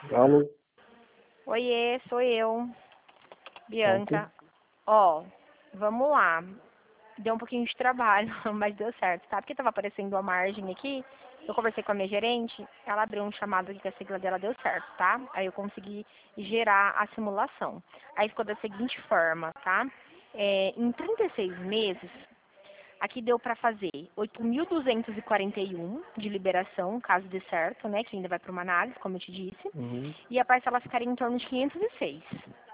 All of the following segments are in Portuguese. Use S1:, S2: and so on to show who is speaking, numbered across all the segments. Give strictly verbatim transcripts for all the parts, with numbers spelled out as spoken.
S1: Alô?
S2: Oiê, sou eu,
S1: Ontem?
S2: Bianca. Ó, vamos lá. Deu um pouquinho de trabalho, mas deu certo, tá? Porque tava aparecendo uma margem aqui. Eu conversei com a minha gerente, ela abriu um chamado aqui que a sigla dela deu certo, tá? Aí eu consegui gerar a simulação. Aí ficou da seguinte forma, tá? É, em trinta e seis meses, aqui deu para fazer oito mil duzentos e quarenta e um de liberação, caso dê certo, né? Que ainda vai para uma análise, como eu te disse.
S1: Uhum.
S2: E a parcela ficaria em torno de quinhentos e seis.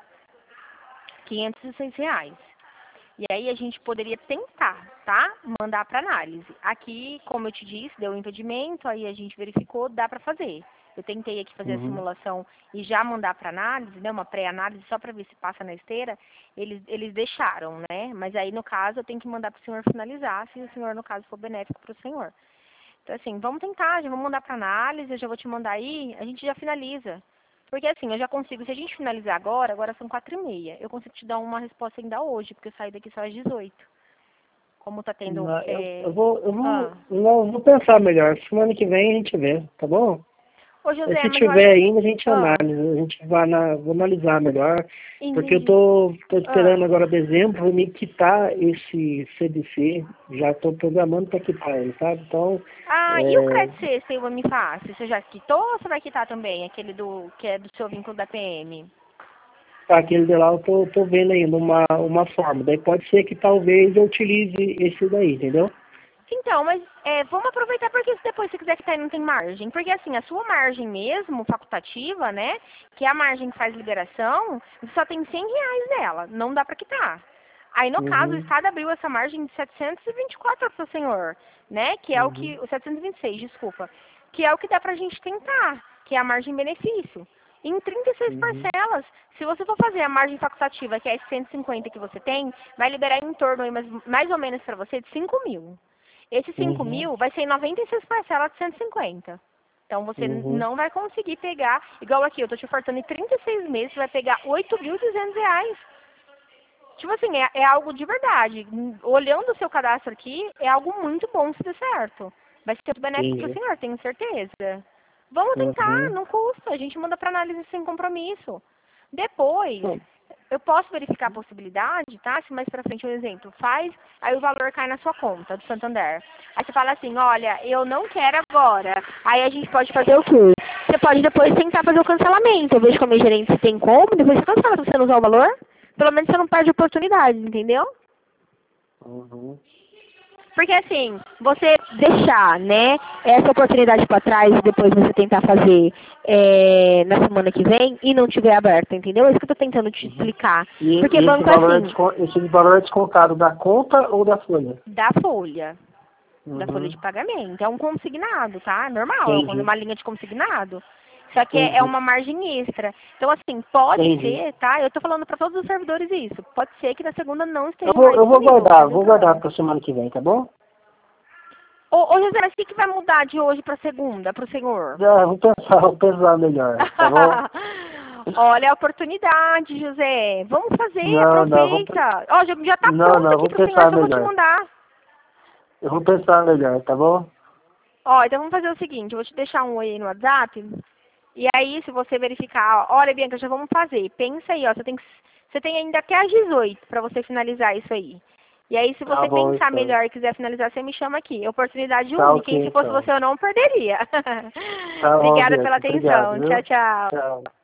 S2: quinhentos e seis reais. E aí a gente poderia tentar, tá? Mandar para análise. Aqui, como eu te disse, deu um impedimento, aí a gente verificou, dá para fazer. Eu tentei aqui fazer a
S1: Uhum.
S2: simulação e já mandar para análise, né? Uma pré-análise só para ver se passa na esteira. Eles, eles deixaram, né? Mas aí, no caso, eu tenho que mandar para o senhor finalizar, se o senhor, no caso, for benéfico para o senhor. Então, assim, vamos tentar, já vamos mandar para análise, eu já vou te mandar aí, a gente já finaliza. Porque assim, eu já consigo, se a gente finalizar agora, agora são quatro e meia, eu consigo te dar uma resposta ainda hoje, porque eu saí daqui só às dezoito. Como tá tendo...
S1: Não, eu,
S2: É...
S1: eu vou, eu vou,
S2: Ah.
S1: não, eu vou pensar melhor. Semana que vem a gente vê, tá bom?
S2: Ô,
S1: Aí,
S2: José,
S1: se
S2: mas eu acho
S1: tiver
S2: que...
S1: ainda, a gente
S2: Ah,
S1: analisa, a gente vai na, vou analisar melhor, porque eu
S2: entendi.
S1: tô, tô
S2: Ah.
S1: esperando agora dezembro, vou me quitar esse C D C, já tô programando para quitar ele, sabe? Então,
S2: Ah, e o
S1: é,
S2: crédito C, seu me fácil? Você já quitou ou você vai quitar também? Aquele do que é do seu vínculo da P M?
S1: aquele de lá eu tô, tô vendo ainda uma, uma forma, daí pode ser que talvez eu utilize esse daí, entendeu?
S2: Então, mas é, vamos aproveitar porque se depois você quiser quitar não tem margem. Porque assim, a sua margem mesmo, facultativa, né? Que é a margem que faz liberação, você só tem cem reais nela. Não dá pra quitar. Aí, no caso, o
S1: Uhum,
S2: Estado abriu essa margem de setecentos e vinte e quatro para o senhor, né? Que é o
S1: uhum,
S2: que... O setecentos e vinte e seis, desculpa. Que é o que dá pra gente tentar, que é a margem benefício. Em trinta e seis
S1: uhum,
S2: parcelas. Se você for fazer a margem facultativa, que é cento e cinquenta que você tem, vai liberar em torno, aí, mais, mais ou menos para você, de cinco mil. Esses cinco
S1: uhum,
S2: mil vai ser em noventa e seis parcelas de cento e cinquenta. Então você n-
S1: uhum.
S2: não vai conseguir pegar, igual aqui, eu tô te ofertando em trinta e seis meses, você vai pegar oito mil e duzentos reais. Tipo assim, é, é algo de verdade. Hum, Olhando o seu cadastro aqui, é algo muito bom se der certo. Vai ser muito benéfico para o
S1: Entendi.
S2: senhor, tenho certeza. Vamos tentar,
S1: Uhum.
S2: não custa. A gente manda para análise sem compromisso. Depois,
S1: Bom,
S2: eu posso verificar a possibilidade, tá? Se mais pra frente um exemplo faz, aí o valor cai na sua conta do Santander. Aí você fala assim, olha, eu não quero agora. Aí a gente pode fazer o quê? Você pode depois tentar fazer o cancelamento. Eu vejo com a minha gerente se tem como, depois você cancela se você não usar o valor. Pelo menos você não perde a oportunidade, entendeu?
S1: uhum.
S2: Porque assim, você deixar, né, essa oportunidade para trás e depois você tentar fazer é, na semana que vem e não tiver aberto, entendeu? É isso que eu tô tentando te
S1: Uhum.
S2: explicar.
S1: E,
S2: Porque
S1: e esse
S2: banco é
S1: valor é
S2: assim,
S1: descon- esse valor é descontado da conta ou da folha?
S2: da folha, da folha
S1: Uhum.
S2: de pagamento. É um consignado, tá? É normal, é
S1: Entendi.
S2: uma linha de consignado. Só que é é
S1: Entendi.
S2: uma margem extra. Então, assim, pode
S1: Entendi.
S2: ser, tá? Eu tô falando para todos os servidores isso. Pode ser que na segunda não
S1: Eu
S2: esteja
S1: vou,
S2: mais
S1: eu vou
S2: disponível,
S1: guardar,
S2: não tem
S1: vou guardar
S2: problema.
S1: para semana que vem, tá bom?
S2: Ô, ô José, mas o que, que vai mudar de hoje para segunda, para o senhor?
S1: Já, vou pensar, vou pensar melhor, tá bom?
S2: Olha a oportunidade, José. Vamos fazer,
S1: Não, não, vou, pe-
S2: aproveita. Ó, já, já tá
S1: não,
S2: pronto
S1: não,
S2: aqui
S1: vou
S2: pro senhor,
S1: pensar
S2: só vou te
S1: melhor.
S2: mandar.
S1: Eu vou pensar melhor, tá bom?
S2: Ó, então vamos fazer o seguinte, eu vou te deixar um oi aí no WhatsApp. E aí, se você verificar, ó, olha, Bianca, já vamos fazer. Pensa aí, ó, você tem, que- você tem ainda até às dezoito para você finalizar isso aí. E aí, se
S1: Tá
S2: você
S1: bom,
S2: pensar
S1: então.
S2: melhor e quiser finalizar, você me chama aqui. Oportunidade
S1: Tá
S2: única,
S1: ok,
S2: hein? Se fosse
S1: então.
S2: você, eu não perderia.
S1: Tá bom,
S2: Obrigada pela
S1: Bianca. Obrigado,
S2: atenção. Tchau,
S1: viu?
S2: tchau.
S1: Tchau.